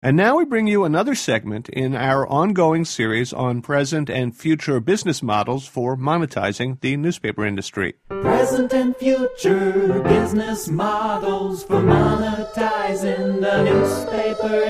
And now we bring you another segment in our ongoing series on present and future business models for monetizing the newspaper industry. Present and future business models for monetizing the newspaper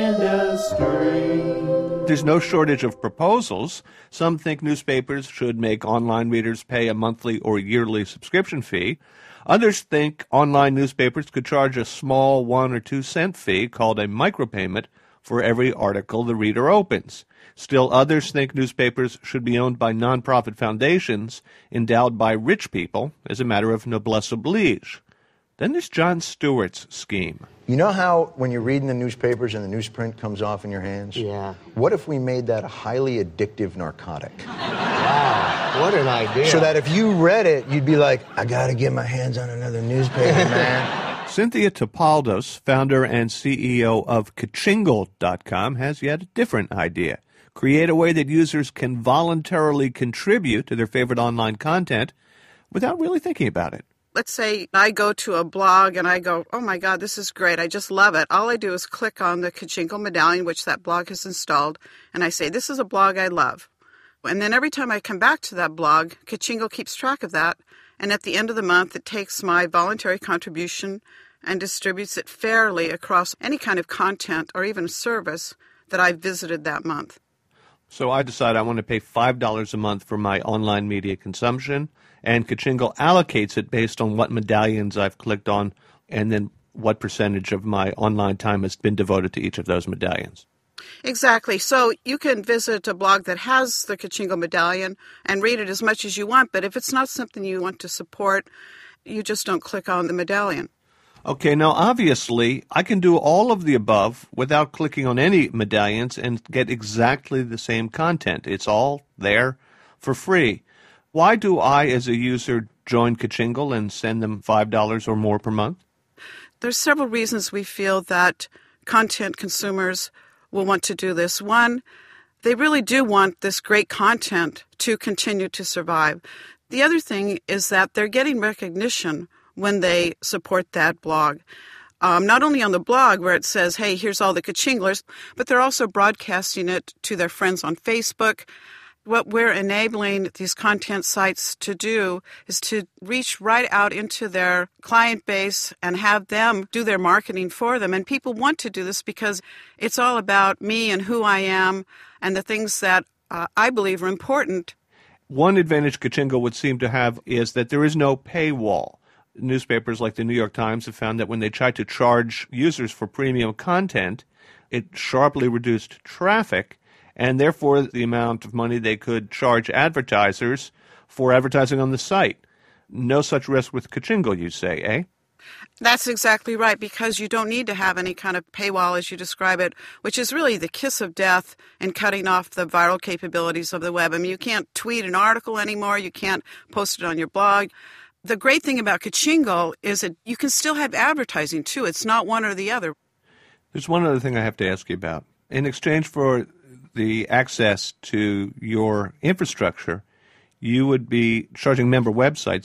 industry. There's no shortage of proposals. Some think newspapers should make online readers pay a monthly or yearly subscription fee. Others think online newspapers could charge a small 1 or 2 cent fee called a micropayment for every article the reader opens. Still others think newspapers should be owned by nonprofit foundations endowed by rich people as a matter of noblesse oblige. Then there's Jon Stewart's scheme. You know how when you're reading the newspapers and the newsprint comes off in your hands? Yeah. What if we made that a highly addictive narcotic? Wow, what an idea. So that if you read it, you'd be like, I gotta get my hands on another newspaper, man. Cynthia Topaldos, founder and CEO of Kachingle.com, has yet a different idea. Create a way that users can voluntarily contribute to their favorite online content without really thinking about it. Let's say I go to a blog and I go, oh my God, this is great. I just love it. All I do is click on the Kachingle medallion, which that blog has installed, and I say, this is a blog I love. And then every time I come back to that blog, Kachingle keeps track of that. And at the end of the month, it takes my voluntary contribution and distributes it fairly across any kind of content or even service that I visited that month. So I decide I want to pay $5 a month for my online media consumption, and Kachingle allocates it based on what medallions I've clicked on and then what percentage of my online time has been devoted to each of those medallions. Exactly. So you can visit a blog that has the Kachingle medallion and read it as much as you want, but if it's not something you want to support, you just don't click on the medallion. Okay, now obviously I can do all of the above without clicking on any medallions and get exactly the same content. It's all there for free. Why do I, as a user, join Kachingle and send them $5 or more per month? There's several reasons we feel that content consumers will want to do this. One, they really do want this great content to continue to survive. The other thing is that they're getting recognition when they support that blog. Not only on the blog where it says, hey, here's all the Kachinglers, but they're also broadcasting it to their friends on Facebook. What we're enabling these content sites to do is to reach right out into their client base and have them do their marketing for them. And people want to do this because it's all about me and who I am and the things that I believe are important. One advantage Kachingle would seem to have is that there is no paywall. Newspapers like the New York Times have found that when they try to charge users for premium content, it sharply reduced traffic, and therefore the amount of money they could charge advertisers for advertising on the site. No such risk with Kachingle, you say, eh? That's exactly right, because you don't need to have any kind of paywall, as you describe it, which is really the kiss of death in cutting off the viral capabilities of the web. I mean, you can't tweet an article anymore. You can't post it on your blog. The great thing about Kachingle is that you can still have advertising, too. It's not one or the other. There's one other thing I have to ask you about. In exchange for the access to your infrastructure, you would be charging member websites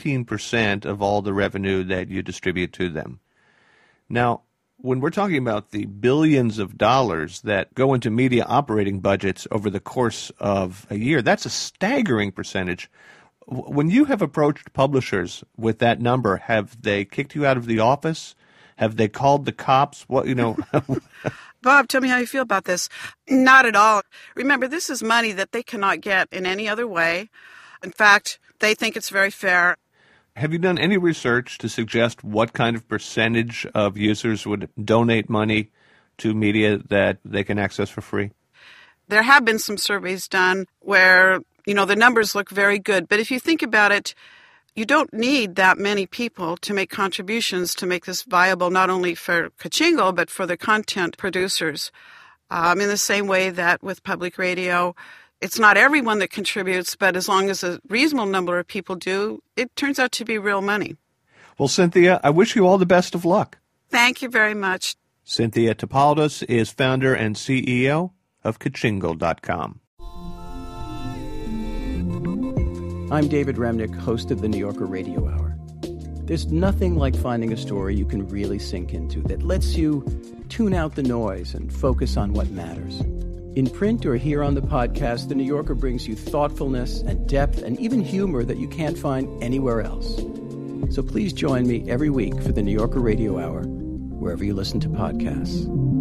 15% of all the revenue that you distribute to them. Now, when we're talking about the billions of dollars that go into media operating budgets over the course of a year, that's a staggering percentage. When you have approached publishers with that number, have they kicked you out of the office? Have they called the cops? What, you know? Bob, tell me how you feel about this. Not at all. Remember, this is money that they cannot get in any other way. In fact, they think it's very fair. Have you done any research to suggest what kind of percentage of users would donate money to media that they can access for free? There have been some surveys done where, the numbers look very good. But if you think about it, you don't need that many people to make contributions to make this viable, not only for Kachingle, but for the content producers. In the same way that with public radio, it's not everyone that contributes, but as long as a reasonable number of people do, it turns out to be real money. Well, Cynthia, I wish you all the best of luck. Thank you very much. Cynthia Topaldos is founder and CEO of Kachingle.com. I'm David Remnick, host of the New Yorker Radio Hour. There's nothing like finding a story you can really sink into that lets you tune out the noise and focus on what matters. In print or here on the podcast, The New Yorker brings you thoughtfulness and depth and even humor that you can't find anywhere else. So please join me every week for The New Yorker Radio Hour, wherever you listen to podcasts.